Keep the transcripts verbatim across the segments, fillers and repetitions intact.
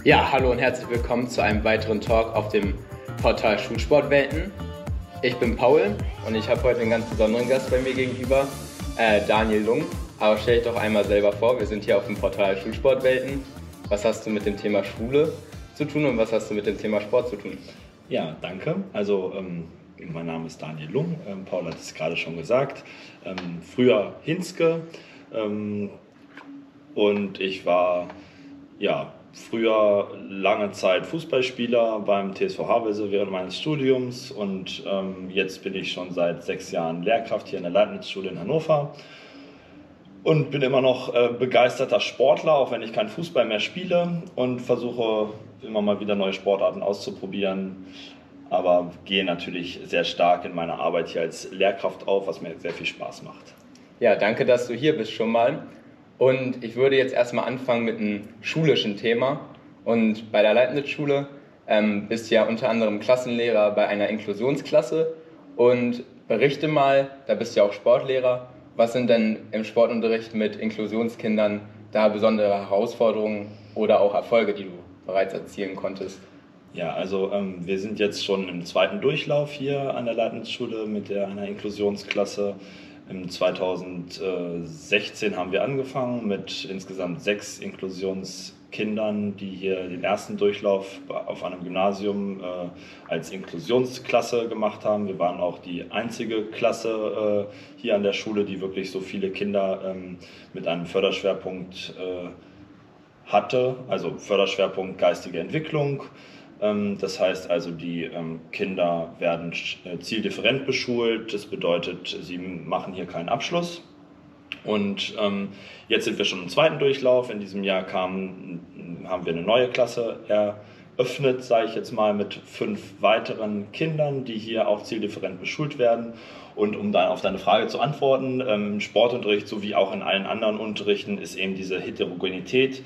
Ja, hallo und herzlich willkommen zu einem weiteren Talk auf dem Portal Schulsportwelten. Ich bin Paul und ich habe heute einen ganz besonderen Gast bei mir gegenüber, äh, Daniel Lung. Aber stell dich doch einmal selber vor, wir sind hier auf dem Portal Schulsportwelten. Was hast du mit dem Thema Schule zu tun und was hast du mit dem Thema Sport zu tun? Ja, danke. Also ähm, mein Name ist Daniel Lung, ähm, Paul hat es gerade schon gesagt. Ähm, früher Hinske ähm, und ich war ja, früher lange Zeit Fußballspieler beim T S V Havelse während meines Studiums und ähm, jetzt bin ich schon seit sechs Jahren Lehrkraft hier in der Leibniz-Schule in Hannover. Und bin immer noch äh, begeisterter Sportler, auch wenn ich keinen Fußball mehr spiele und versuche immer mal wieder neue Sportarten auszuprobieren. Aber gehe natürlich sehr stark in meiner Arbeit hier als Lehrkraft auf, was mir sehr viel Spaß macht. Ja, danke, dass du hier bist schon mal. Und ich würde jetzt erstmal anfangen mit einem schulischen Thema. Und bei der Leibniz-Schule ähm, bist du ja unter anderem Klassenlehrer bei einer Inklusionsklasse. Und berichte mal, da bist du ja auch Sportlehrer. Was sind denn im Sportunterricht mit Inklusionskindern da besondere Herausforderungen oder auch Erfolge, die du bereits erzielen konntest? Ja, also ähm, wir sind jetzt schon im zweiten Durchlauf hier an der Leibniz-Schule mit der, einer Inklusionsklasse. Im zweitausendsechzehn haben wir angefangen mit insgesamt sechs Inklusionskindern, die hier den ersten Durchlauf auf einem Gymnasium äh, als Inklusionsklasse gemacht haben. Wir waren auch die einzige Klasse äh, hier an der Schule, die wirklich so viele Kinder ähm, mit einem Förderschwerpunkt äh, hatte, also Förderschwerpunkt geistige Entwicklung. Das heißt also, die Kinder werden zieldifferent beschult, das bedeutet, sie machen hier keinen Abschluss. Und jetzt sind wir schon im zweiten Durchlauf, in diesem Jahr kam, haben wir eine neue Klasse eröffnet, sage ich jetzt mal, mit fünf weiteren Kindern, die hier auch zieldifferent beschult werden. Und um dann auf deine Frage zu antworten, im Sportunterricht sowie auch in allen anderen Unterrichten ist eben diese Heterogenität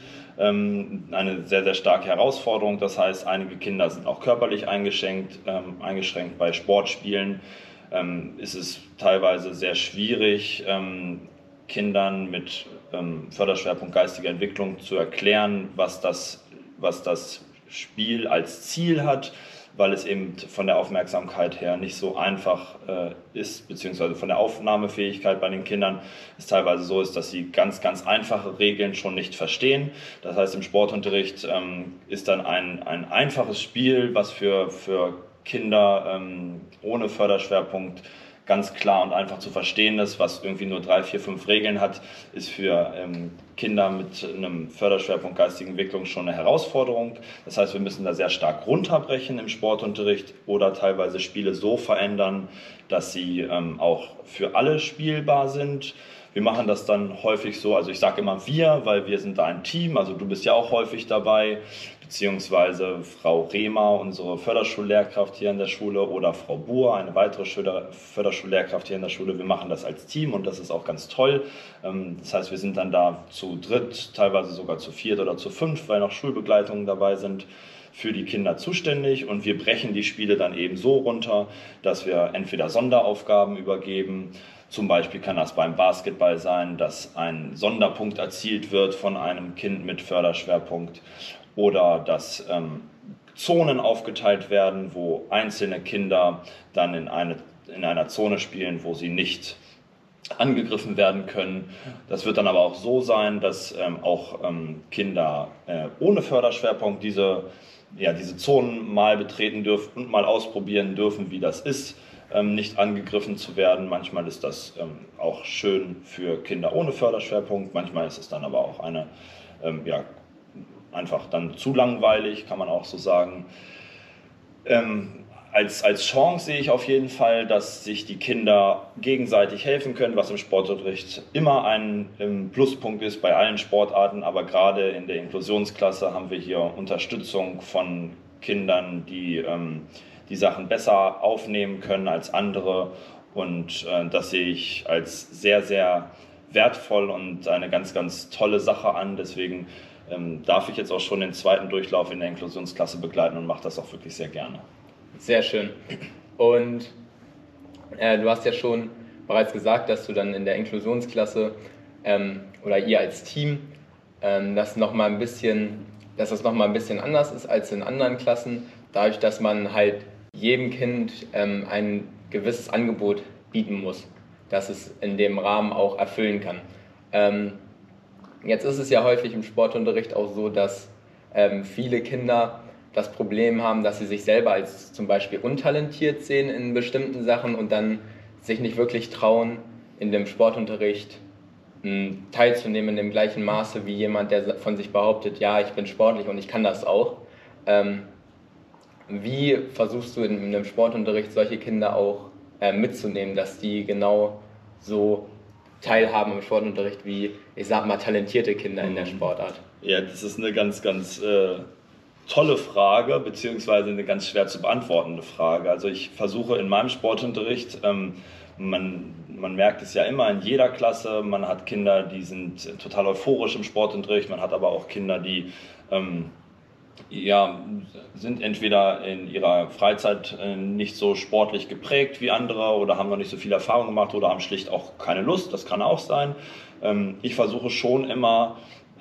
eine sehr, sehr starke Herausforderung. Das heißt, einige Kinder sind auch körperlich eingeschränkt. Ähm, eingeschränkt. Bei Sportspielen ähm, ist es teilweise sehr schwierig, ähm, Kindern mit ähm, Förderschwerpunkt geistige Entwicklung zu erklären, was das, was das Spiel als Ziel hat, weil es eben von der Aufmerksamkeit her nicht so einfach äh, ist, beziehungsweise von der Aufnahmefähigkeit bei den Kindern es teilweise so ist, dass sie ganz, ganz einfache Regeln schon nicht verstehen. Das heißt, im Sportunterricht ähm, ist dann ein, ein einfaches Spiel, was für, für Kinder ähm, ohne Förderschwerpunkt ganz klar und einfach zu verstehen ist, was irgendwie nur drei, vier, fünf Regeln hat, ist für ähm, Kinder mit einem Förderschwerpunkt geistige Entwicklung schon eine Herausforderung. Das heißt, wir müssen da sehr stark runterbrechen im Sportunterricht oder teilweise Spiele so verändern, dass sie ähm, auch für alle spielbar sind. Wir machen das dann häufig so, also ich sage immer wir, weil wir sind da ein Team, also du bist ja auch häufig dabei, beziehungsweise Frau Rehmer, unsere Förderschullehrkraft hier in der Schule, oder Frau Buhr, eine weitere Förderschullehrkraft hier in der Schule. Wir machen das als Team und das ist auch ganz toll. Das heißt, wir sind dann da zu dritt, teilweise sogar zu viert oder zu fünf, weil noch Schulbegleitungen dabei sind, für die Kinder zuständig, und wir brechen die Spiele dann eben so runter, dass wir entweder Sonderaufgaben übergeben. Zum Beispiel kann das beim Basketball sein, dass ein Sonderpunkt erzielt wird von einem Kind mit Förderschwerpunkt, oder dass ähm, Zonen aufgeteilt werden, wo einzelne Kinder dann in, eine, in einer Zone spielen, wo sie nicht angegriffen werden können. Das wird dann aber auch so sein, dass ähm, auch ähm, Kinder äh, ohne Förderschwerpunkt diese, ja, diese Zonen mal betreten dürfen und mal ausprobieren dürfen, wie das ist, ähm, nicht angegriffen zu werden. Manchmal ist das ähm, auch schön für Kinder ohne Förderschwerpunkt, manchmal ist es dann aber auch eine, ähm, ja, einfach dann zu langweilig, kann man auch so sagen. Ähm, als, als Chance sehe ich auf jeden Fall, dass sich die Kinder gegenseitig helfen können, was im Sportunterricht immer ein ähm, Pluspunkt ist bei allen Sportarten, aber gerade in der Inklusionsklasse haben wir hier Unterstützung von Kindern, die ähm, die Sachen besser aufnehmen können als andere, und äh, das sehe ich als sehr, sehr wertvoll und eine ganz, ganz tolle Sache an. Deswegen ähm, darf ich jetzt auch schon den zweiten Durchlauf in der Inklusionsklasse begleiten und mache das auch wirklich sehr gerne. Sehr schön. Und äh, du hast ja schon bereits gesagt, dass du dann in der Inklusionsklasse ähm, oder ihr als Team ähm, das nochmal ein bisschen dass das nochmal ein bisschen anders ist als in anderen Klassen, dadurch, dass man halt jedem Kind ähm, ein gewisses Angebot bieten muss, dass es in dem Rahmen auch erfüllen kann. Ähm, jetzt ist es ja häufig im Sportunterricht auch so, dass ähm, viele Kinder das Problem haben, dass sie sich selber als zum Beispiel untalentiert sehen in bestimmten Sachen und dann sich nicht wirklich trauen, in dem Sportunterricht mh, teilzunehmen in dem gleichen Maße wie jemand, der von sich behauptet, ja, ich bin sportlich und ich kann das auch. Ähm, wie versuchst du in, in einem Sportunterricht solche Kinder auch äh, mitzunehmen, dass die genau so teilhaben im Sportunterricht wie, ich sag mal, talentierte Kinder in der Sportart? Ja, das ist eine ganz, ganz äh, tolle Frage, beziehungsweise eine ganz schwer zu beantwortende Frage. Also ich versuche in meinem Sportunterricht, ähm, man, man merkt es ja immer in jeder Klasse, man hat Kinder, die sind total euphorisch im Sportunterricht, man hat aber auch Kinder, die ähm, ja, sind entweder in ihrer Freizeit nicht so sportlich geprägt wie andere oder haben noch nicht so viel Erfahrung gemacht oder haben schlicht auch keine Lust, das kann auch sein. Ich versuche schon immer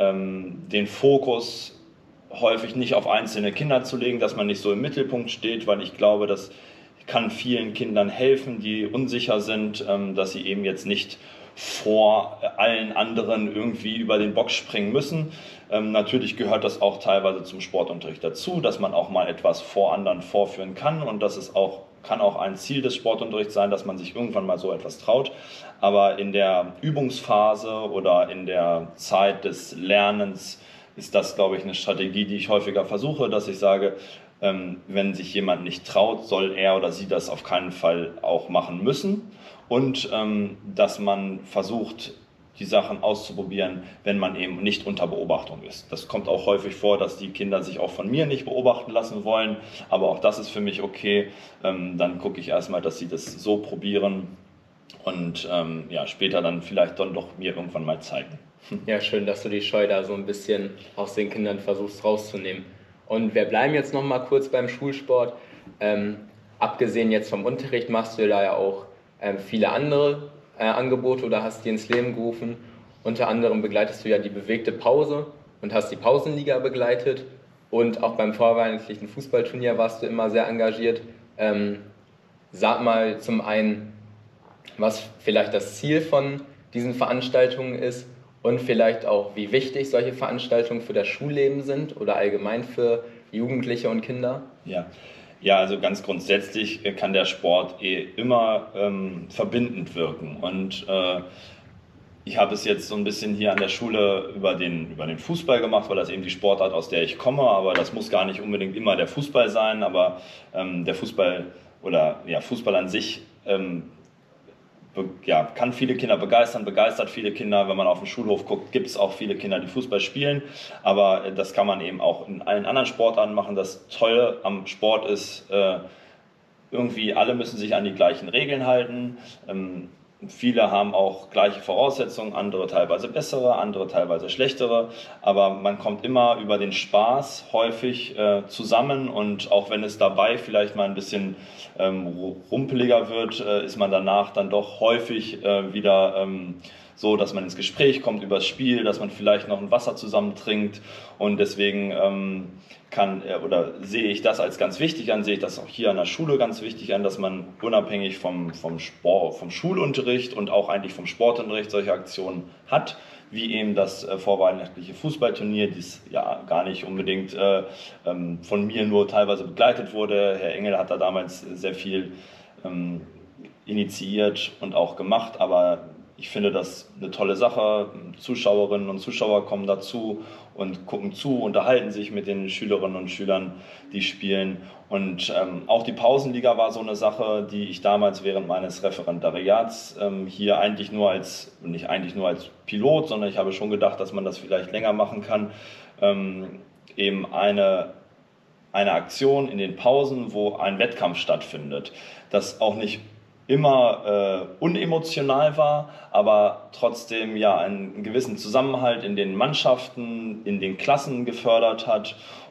den Fokus häufig nicht auf einzelne Kinder zu legen, dass man nicht so im Mittelpunkt steht, weil ich glaube, das kann vielen Kindern helfen, die unsicher sind, dass sie eben jetzt nicht vor allen anderen irgendwie über den Bock springen müssen. Ähm, natürlich gehört das auch teilweise zum Sportunterricht dazu, dass man auch mal etwas vor anderen vorführen kann und das ist auch, kann auch ein Ziel des Sportunterrichts sein, dass man sich irgendwann mal so etwas traut. Aber in der Übungsphase oder in der Zeit des Lernens ist das, glaube ich, eine Strategie, die ich häufiger versuche, dass ich sage, ähm, wenn sich jemand nicht traut, soll er oder sie das auf keinen Fall auch machen müssen. Und ähm, dass man versucht, die Sachen auszuprobieren, wenn man eben nicht unter Beobachtung ist. Das kommt auch häufig vor, dass die Kinder sich auch von mir nicht beobachten lassen wollen, aber auch das ist für mich okay. Ähm, dann gucke ich erstmal, dass sie das so probieren und ähm, ja, später dann vielleicht dann doch mir irgendwann mal zeigen. Ja, schön, dass du die Scheu da so ein bisschen aus den Kindern versuchst rauszunehmen. Und wir bleiben jetzt noch mal kurz beim Schulsport. Ähm, abgesehen jetzt vom Unterricht machst du da ja auch ähm, viele andere äh, Angebote oder hast die ins Leben gerufen. Unter anderem begleitest du ja die bewegte Pause und hast die Pausenliga begleitet. Und auch beim vorweihnachtlichen Fußballturnier warst du immer sehr engagiert. Ähm, sag mal zum einen, was vielleicht das Ziel von diesen Veranstaltungen ist und vielleicht auch, wie wichtig solche Veranstaltungen für das Schulleben sind oder allgemein für Jugendliche und Kinder? Ja, ja, also ganz grundsätzlich kann der Sport eh immer ähm, verbindend wirken. Und äh, ich habe es jetzt so ein bisschen hier an der Schule über den, über den Fußball gemacht, weil das eben die Sportart, aus der ich komme. Aber das muss gar nicht unbedingt immer der Fußball sein. Aber ähm, der Fußball oder ja, Fußball an sich ähm, ja, kann viele Kinder begeistern, begeistert viele Kinder. Wenn man auf den Schulhof guckt, gibt es auch viele Kinder, die Fußball spielen. Aber das kann man eben auch in allen anderen Sportarten machen. Das Tolle am Sport ist, äh, irgendwie alle müssen sich an die gleichen Regeln halten. Ähm, viele haben auch gleiche Voraussetzungen, andere teilweise bessere, andere teilweise schlechtere. Aber man kommt immer über den Spaß häufig äh, zusammen und auch wenn es dabei vielleicht mal ein bisschen ähm, rumpeliger wird, äh, ist man danach dann doch häufig äh, wieder ähm, so, dass man ins Gespräch kommt über das Spiel, dass man vielleicht noch ein Wasser zusammen trinkt und deswegen ähm, kann oder sehe ich das als ganz wichtig an, sehe ich das auch hier an der Schule ganz wichtig an, dass man unabhängig vom, vom, Sport, vom Schulunterricht und auch eigentlich vom Sportunterricht solche Aktionen hat, wie eben das äh, vorweihnachtliche Fußballturnier, das ja gar nicht unbedingt äh, ähm, von mir nur teilweise begleitet wurde. Herr Engel hat da damals sehr viel ähm, initiiert und auch gemacht, aber ich finde das eine tolle Sache. Zuschauerinnen und Zuschauer kommen dazu und gucken zu, unterhalten sich mit den Schülerinnen und Schülern, die spielen. Und ähm, auch die Pausenliga war so eine Sache, die ich damals während meines Referendariats ähm, hier eigentlich nur als, nicht eigentlich nur als Pilot, sondern ich habe schon gedacht, dass man das vielleicht länger machen kann, ähm, eben eine eine Aktion in den Pausen, wo ein Wettkampf stattfindet, das auch nicht immer äh, unemotional war, aber trotzdem ja einen gewissen Zusammenhalt in den Mannschaften, in den Klassen gefördert hat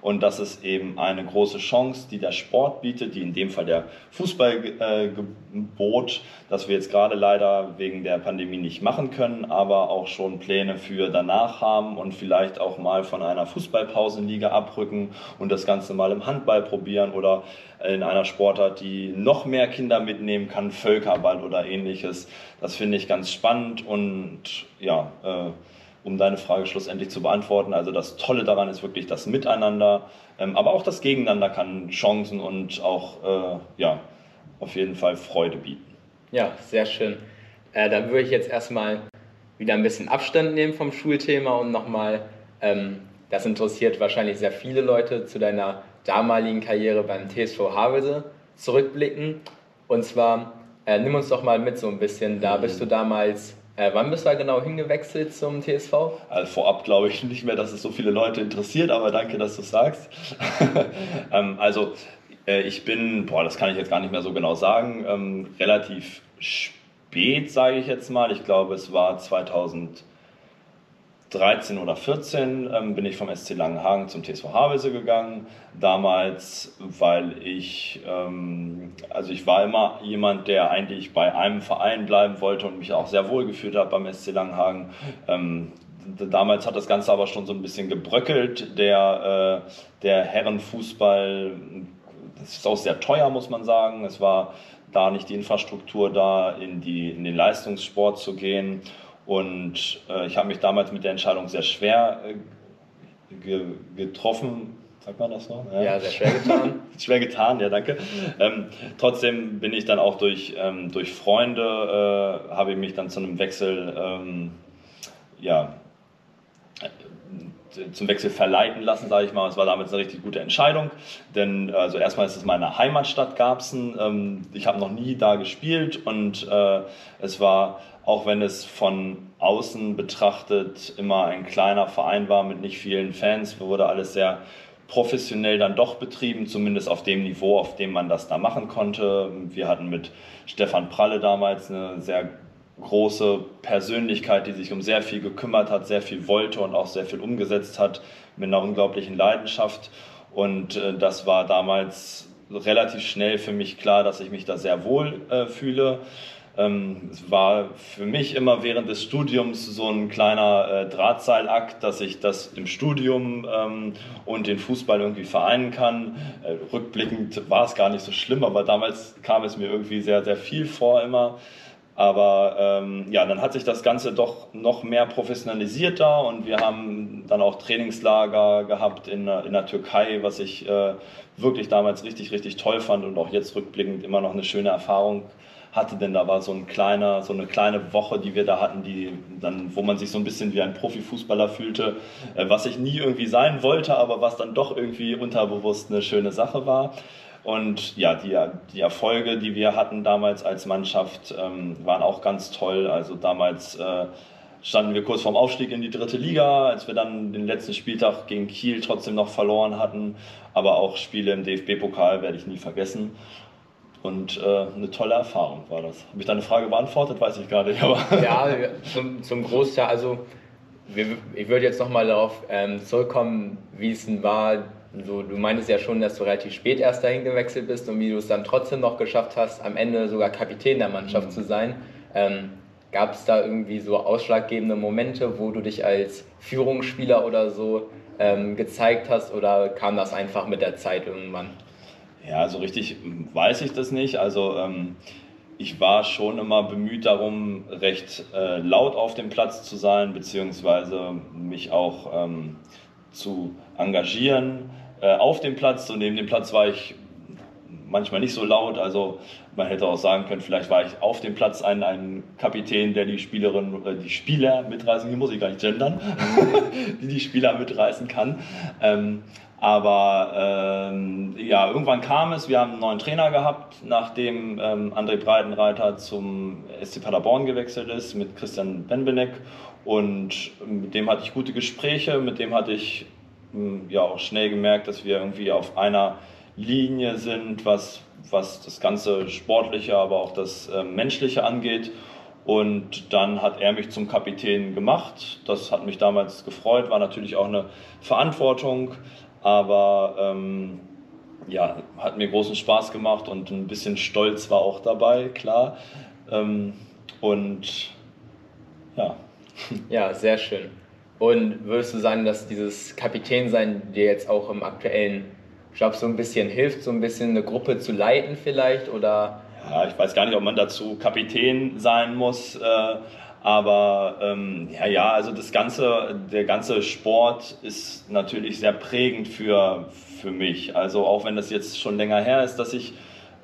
und das ist eben eine große Chance, die der Sport bietet, die in dem Fall der Fußball äh, gebot, das wir jetzt gerade leider wegen der Pandemie nicht machen können, aber auch schon Pläne für danach haben und vielleicht auch mal von einer Fußballpausenliga abrücken und das Ganze mal im Handball probieren oder in einer Sportart, die noch mehr Kinder mitnehmen kann, Völkerball oder ähnliches. Das finde ich ganz spannend und ja, äh, um deine Frage schlussendlich zu beantworten, also das Tolle daran ist wirklich das Miteinander, ähm, aber auch das Gegeneinander kann Chancen und auch äh, ja, auf jeden Fall Freude bieten. Ja, sehr schön. Äh, dann würde ich jetzt erstmal wieder ein bisschen Abstand nehmen vom Schulthema und nochmal, ähm, das interessiert wahrscheinlich sehr viele Leute, zu deiner damaligen Karriere beim T S V Havelse zurückblicken. Und zwar, äh, nimm uns doch mal mit so ein bisschen, da bist du damals, äh, wann bist du da genau hingewechselt zum T S V? Also vorab glaube ich nicht mehr, dass es so viele Leute interessiert, aber danke, dass du es sagst. ähm, also äh, ich bin, boah, das kann ich jetzt gar nicht mehr so genau sagen, ähm, relativ spät, sage ich jetzt mal. Ich glaube, es war zweitausenddreizehn oder vierzehn ähm, bin ich vom S C Langenhagen zum T S V Havelse gegangen. Damals, weil ich, ähm, also ich war immer jemand, der eigentlich bei einem Verein bleiben wollte und mich auch sehr wohl gefühlt hat beim S C Langenhagen. Ähm, damals hat das Ganze aber schon so ein bisschen gebröckelt. Der, äh, der Herrenfußball, das ist auch sehr teuer, muss man sagen. Es war da nicht die Infrastruktur da, in, die, in den Leistungssport zu gehen. Und äh, ich habe mich damals mit der Entscheidung sehr schwer äh, ge getroffen. Sagt man das noch? Ja, ja, sehr schwer getan. Schwer getan, ja, danke. Ähm, trotzdem bin ich dann auch durch, ähm, durch Freunde, äh, habe ich mich dann zu einem Wechsel, ähm, ja, zum Wechsel verleiten lassen, sage ich mal. Es war damals eine richtig gute Entscheidung, denn also erstmal ist es meine Heimatstadt Garbsen. Ähm, ich habe noch nie da gespielt und äh, es war, auch wenn es von außen betrachtet immer ein kleiner Verein war mit nicht vielen Fans, wurde alles sehr professionell dann doch betrieben, zumindest auf dem Niveau, auf dem man das da machen konnte. Wir hatten mit Stefan Pralle damals eine sehr große Persönlichkeit, die sich um sehr viel gekümmert hat, sehr viel wollte und auch sehr viel umgesetzt hat, mit einer unglaublichen Leidenschaft. Und äh, das war damals relativ schnell für mich klar, dass ich mich da sehr wohl äh, fühle. Ähm, es war für mich immer während des Studiums so ein kleiner äh, Drahtseilakt, dass ich das im Studium ähm, und den Fußball irgendwie vereinen kann. Äh, rückblickend war es gar nicht so schlimm, aber damals kam es mir irgendwie sehr, sehr viel vor immer. Aber ähm, ja, dann hat sich das Ganze doch noch mehr professionalisiert da und wir haben dann auch Trainingslager gehabt in, in der Türkei, was ich äh, wirklich damals richtig, richtig toll fand und auch jetzt rückblickend immer noch eine schöne Erfahrung hatte, denn da war so ein kleiner, so eine kleine Woche, die wir da hatten, die dann, wo man sich so ein bisschen wie ein Profifußballer fühlte, äh, was ich nie irgendwie sein wollte, aber was dann doch irgendwie unterbewusst eine schöne Sache war. Und ja, die, die Erfolge, die wir hatten damals als Mannschaft, ähm, waren auch ganz toll. Also damals äh, standen wir kurz vorm Aufstieg in die dritte Liga, als wir dann den letzten Spieltag gegen Kiel trotzdem noch verloren hatten. Aber auch Spiele im D F B-Pokal werde ich nie vergessen. Und äh, eine tolle Erfahrung war das. Habe ich deine Frage beantwortet? Weiß ich gar nicht. Aber ja, zum, zum Großteil. Also wir, ich würde jetzt nochmal darauf ähm, zurückkommen, wie es denn war. So, du meintest ja schon, dass du relativ spät erst dahin gewechselt bist und wie du es dann trotzdem noch geschafft hast, am Ende sogar Kapitän der Mannschaft mhm. zu sein. Ähm, gab es da irgendwie so ausschlaggebende Momente, wo du dich als Führungsspieler oder so ähm, gezeigt hast, oder kam das einfach mit der Zeit irgendwann? Ja, so richtig weiß ich das nicht. Also ähm, ich war schon immer bemüht darum, recht äh, laut auf dem Platz zu sein, beziehungsweise mich auch ähm, zu engagieren äh, auf dem Platz. Und neben dem Platz war ich manchmal nicht so laut. Also man hätte auch sagen können, vielleicht war ich auf dem Platz ein, ein Kapitän, der die Spielerin, äh, die Spieler mitreißen, hier muss ich gar nicht gendern, die die Spieler mitreißen kann. Ähm, Aber ähm, ja, irgendwann kam es, wir haben einen neuen Trainer gehabt, nachdem ähm, André Breitenreiter zum S C Paderborn gewechselt ist, mit Christian Benbenek. Und mit dem hatte ich gute Gespräche, mit dem hatte ich ähm, ja auch schnell gemerkt, dass wir irgendwie auf einer Linie sind, was, was das ganze Sportliche, aber auch das äh, Menschliche angeht. Und dann hat er mich zum Kapitän gemacht. Das hat mich damals gefreut, war natürlich auch eine Verantwortung. aber ähm, ja, hat mir großen Spaß gemacht und ein bisschen Stolz war auch dabei, klar. Ähm, und ja. Ja, sehr schön. Und würdest du sagen, dass dieses Kapitänsein dir jetzt auch im aktuellen Job so ein bisschen hilft, so ein bisschen eine Gruppe zu leiten vielleicht, oder? Ja, ich weiß gar nicht, ob man dazu Kapitän sein muss, äh, aber ähm, ja, ja, also das ganze, der ganze Sport ist natürlich sehr prägend für, für mich. Also auch wenn das jetzt schon länger her ist, dass ich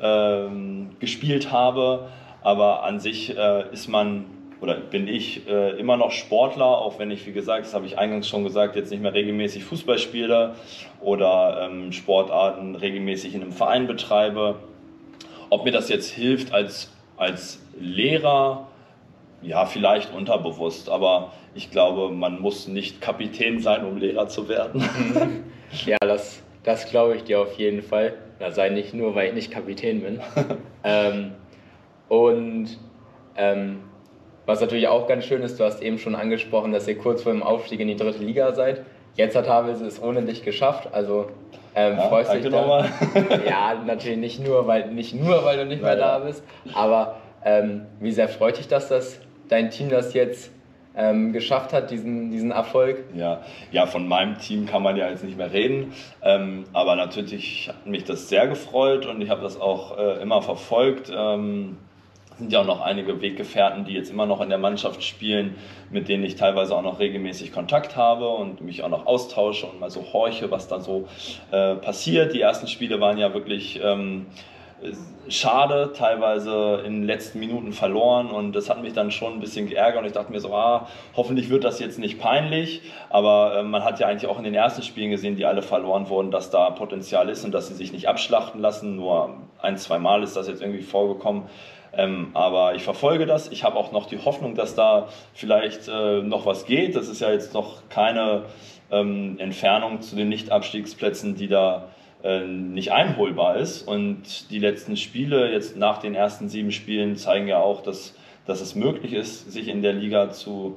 ähm, gespielt habe, aber an sich äh, ist man oder bin ich äh, immer noch Sportler, auch wenn ich, wie gesagt, das habe ich eingangs schon gesagt, jetzt nicht mehr regelmäßig Fußball spiele oder ähm, Sportarten regelmäßig in einem Verein betreibe. Ob mir das jetzt hilft als, als Lehrer, ja, vielleicht unterbewusst, aber ich glaube, man muss nicht Kapitän sein, um Lehrer zu werden. Ja, das, das glaube ich dir auf jeden Fall. Da sei nicht nur, weil ich nicht Kapitän bin. ähm, und ähm, was natürlich auch ganz schön ist, du hast eben schon angesprochen, dass ihr kurz vor dem Aufstieg in die dritte Liga seid. Jetzt hat Havelse es ohne dich geschafft, also ähm, Ja, freust dich da. danke Ja, natürlich nicht nur, weil, nicht nur, weil du nicht mehr Naja. da bist, aber ähm, wie sehr freut dich das, dass dein Team das jetzt ähm, geschafft hat, diesen, diesen Erfolg? Ja, ja, von meinem Team kann man ja jetzt nicht mehr reden, ähm, aber natürlich hat mich das sehr gefreut und ich habe das auch äh, immer verfolgt. Ähm, sind ja auch noch einige Weggefährten, die jetzt immer noch in der Mannschaft spielen, mit denen ich teilweise auch noch regelmäßig Kontakt habe und mich auch noch austausche und mal so horche, was da so äh, passiert. Die ersten Spiele waren ja wirklich ähm, schade, teilweise in den letzten Minuten verloren und das hat mich dann schon ein bisschen geärgert und ich dachte mir so, ah, hoffentlich wird das jetzt nicht peinlich, aber äh, man hat ja eigentlich auch in den ersten Spielen gesehen, die alle verloren wurden, dass da Potenzial ist und dass sie sich nicht abschlachten lassen, nur ein, zwei Mal ist das jetzt irgendwie vorgekommen. Ähm, aber ich verfolge das. Ich habe auch noch die Hoffnung, dass da vielleicht äh, noch was geht. Das ist ja jetzt noch keine ähm, Entfernung zu den Nicht-Abstiegsplätzen, die da äh, nicht einholbar ist. Und die letzten Spiele, jetzt nach den ersten sieben Spielen, zeigen ja auch, dass, dass es möglich ist, sich in der Liga zu,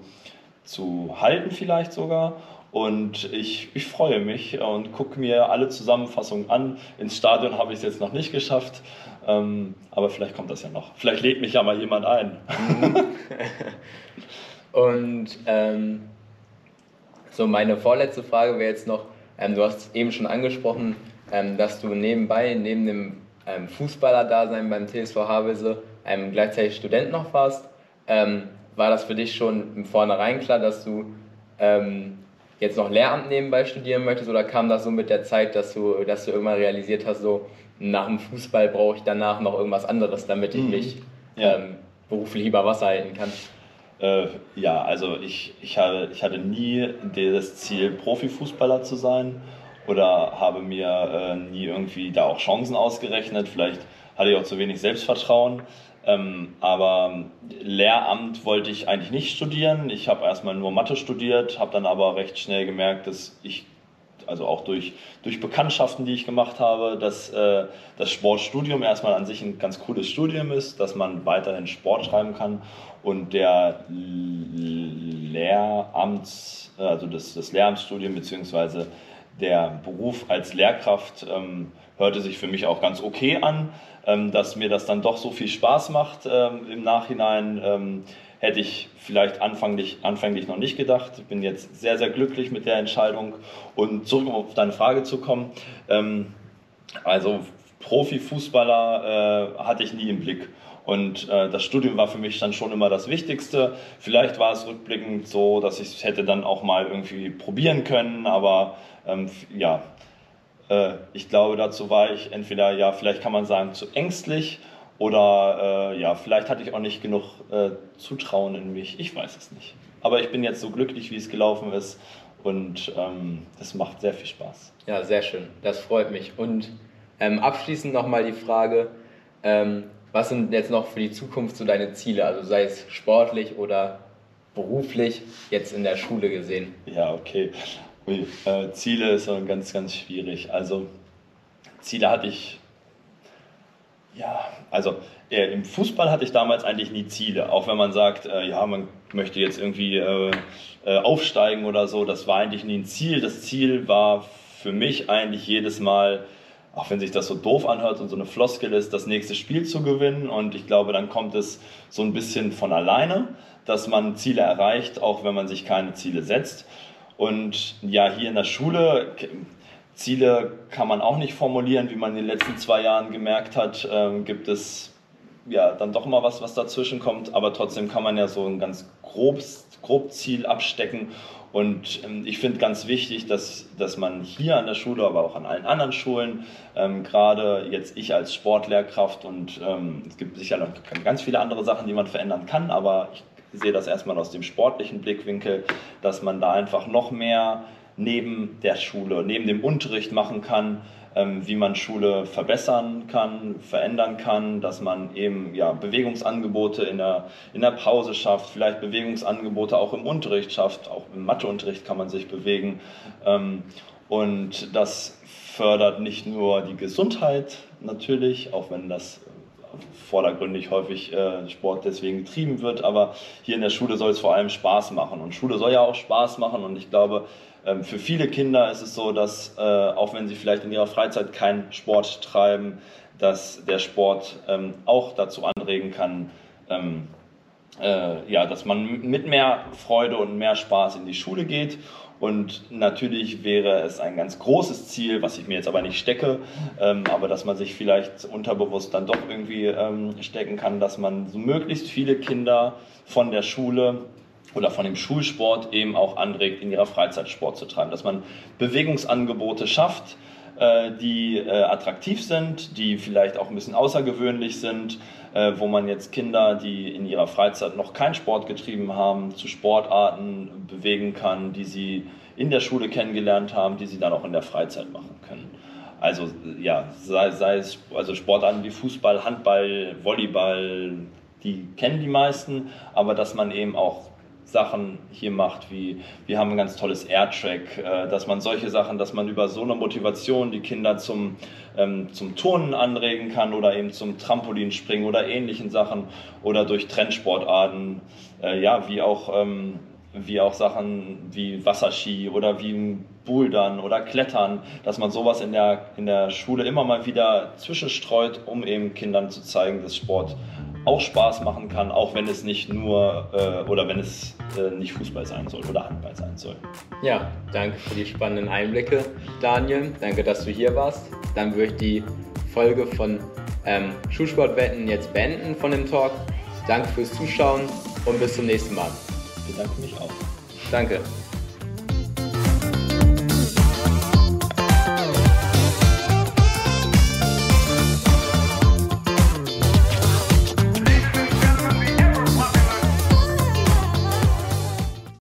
zu halten vielleicht sogar. Und ich, ich freue mich und gucke mir alle Zusammenfassungen an. Ins Stadion habe ich es jetzt noch nicht geschafft, ähm, aber vielleicht kommt das ja noch. Vielleicht lädt mich ja mal jemand ein. Und ähm, so meine vorletzte Frage wäre jetzt noch, ähm, du hast eben schon angesprochen, ähm, dass du nebenbei, neben dem ähm, Fußballer-Dasein beim T S V Havelse, ähm, gleichzeitig Student noch warst. Ähm, war das für dich schon im Vornherein klar, dass du ähm, jetzt noch Lehramt nebenbei studieren möchtest, oder kam das so mit der Zeit, dass du, dass du irgendwann realisiert hast, so nach dem Fußball brauche ich danach noch irgendwas anderes, damit ich Mhm. mich Ja. ähm, beruflich über Wasser halten kann? Äh, ja, also ich, ich, habe, ich hatte nie das Ziel, Profifußballer zu sein oder habe mir äh, nie irgendwie da auch Chancen ausgerechnet. Vielleicht hatte ich auch zu wenig Selbstvertrauen. Ähm, aber Lehramt wollte ich eigentlich nicht studieren. Ich habe erstmal nur Mathe studiert, habe dann aber recht schnell gemerkt, dass ich, also auch durch, durch Bekanntschaften, die ich gemacht habe, dass äh, das Sportstudium erstmal an sich ein ganz cooles Studium ist, dass man weiterhin Sport treiben kann und der Lehramts, also das, das Lehramtsstudium bzw. der Beruf als Lehrkraft ähm, hörte sich für mich auch ganz okay an. Ähm, dass mir das dann doch so viel Spaß macht ähm, im Nachhinein, ähm, hätte ich vielleicht anfänglich, anfänglich noch nicht gedacht. Ich bin jetzt sehr, sehr glücklich mit der Entscheidung. Und zurück um auf deine Frage zu kommen, ähm, also Profifußballer äh, hatte ich nie im Blick. Und äh, das Studium war für mich dann schon immer das Wichtigste. Vielleicht war es rückblickend so, dass ich es hätte dann auch mal irgendwie probieren können, aber ähm, ja, ich glaube, dazu war ich entweder, ja, vielleicht kann man sagen, zu ängstlich oder äh, ja, vielleicht hatte ich auch nicht genug äh, Zutrauen in mich. Ich weiß es nicht. Aber ich bin jetzt so glücklich, wie es gelaufen ist und ähm, das macht sehr viel Spaß. Ja, sehr schön. Das freut mich. Und ähm, abschließend nochmal die Frage, ähm, was sind jetzt noch für die Zukunft so deine Ziele? Also sei es sportlich oder beruflich, jetzt in der Schule gesehen. Ja, okay. Ui, äh, Ziele ist so ganz, ganz schwierig. Also Ziele hatte ich, ja, also äh, im Fußball hatte ich damals eigentlich nie Ziele. Auch wenn man sagt, äh, ja, man möchte jetzt irgendwie äh, äh, aufsteigen oder so, das war eigentlich nie ein Ziel. Das Ziel war für mich eigentlich jedes Mal, auch wenn sich das so doof anhört und so eine Floskel ist, das nächste Spiel zu gewinnen. Und ich glaube, dann kommt es so ein bisschen von alleine, dass man Ziele erreicht, auch wenn man sich keine Ziele setzt. Und ja, hier in der Schule, Ziele kann man auch nicht formulieren, wie man in den letzten zwei Jahren gemerkt hat, ähm, gibt es ja dann doch mal was, was dazwischen kommt. Aber trotzdem kann man ja so ein ganz grobes, grob Ziel abstecken. Und ähm, ich finde ganz wichtig, dass, dass man hier an der Schule, aber auch an allen anderen Schulen, ähm, gerade jetzt ich als Sportlehrkraft und ähm, es gibt sicher noch ganz viele andere Sachen, die man verändern kann, aber ich sehe das erstmal aus dem sportlichen Blickwinkel, dass man da einfach noch mehr neben der Schule, neben dem Unterricht machen kann, ähm, wie man Schule verbessern kann, verändern kann, dass man eben ja, Bewegungsangebote in der, in der Pause schafft, vielleicht Bewegungsangebote auch im Unterricht schafft, auch im Matheunterricht kann man sich bewegen. Ähm, und das fördert nicht nur die Gesundheit natürlich, auch wenn das vordergründig häufig äh, Sport deswegen getrieben wird, aber hier in der Schule soll es vor allem Spaß machen und Schule soll ja auch Spaß machen und ich glaube, ähm, für viele Kinder ist es so, dass äh, auch wenn sie vielleicht in ihrer Freizeit keinen Sport treiben, dass der Sport ähm, auch dazu anregen kann, ähm, äh, ja, dass man mit mehr Freude und mehr Spaß in die Schule geht. Und natürlich wäre es ein ganz großes Ziel, was ich mir jetzt aber nicht stecke, ähm, aber dass man sich vielleicht unterbewusst dann doch irgendwie ähm, stecken kann, dass man so möglichst viele Kinder von der Schule oder von dem Schulsport eben auch anregt, in ihrer Freizeit Sport zu treiben. Dass man Bewegungsangebote schafft, äh, die äh, attraktiv sind, die vielleicht auch ein bisschen außergewöhnlich sind, äh, wo man jetzt Kinder, die in ihrer Freizeit noch keinen Sport getrieben haben, zu Sportarten bewegen kann, die sie in der Schule kennengelernt haben, die sie dann auch in der Freizeit machen können. Also ja, sei, sei es also Sportarten wie Fußball, Handball, Volleyball, die kennen die meisten, aber dass man eben auch Sachen hier macht, wie wir haben ein ganz tolles Airtrack, äh, dass man solche Sachen, dass man über so eine Motivation die Kinder zum, ähm, zum Turnen anregen kann oder eben zum Trampolinspringen oder ähnlichen Sachen oder durch Trendsportarten, äh, ja, wie auch, ähm, wie auch Sachen wie Wasserski oder wie Bouldern oder Klettern, dass man sowas in der, in der Schule immer mal wieder zwischenstreut, um eben Kindern zu zeigen, dass Sport auch Spaß machen kann, auch wenn es nicht nur äh, oder wenn es äh, nicht Fußball sein soll oder Handball sein soll. Ja, danke für die spannenden Einblicke, Daniel. Danke, dass du hier warst. Dann würde ich die Folge von ähm, Schulsportwetten jetzt beenden von dem Talk. Danke fürs Zuschauen und bis zum nächsten Mal. Ich bedanke mich auch. Danke.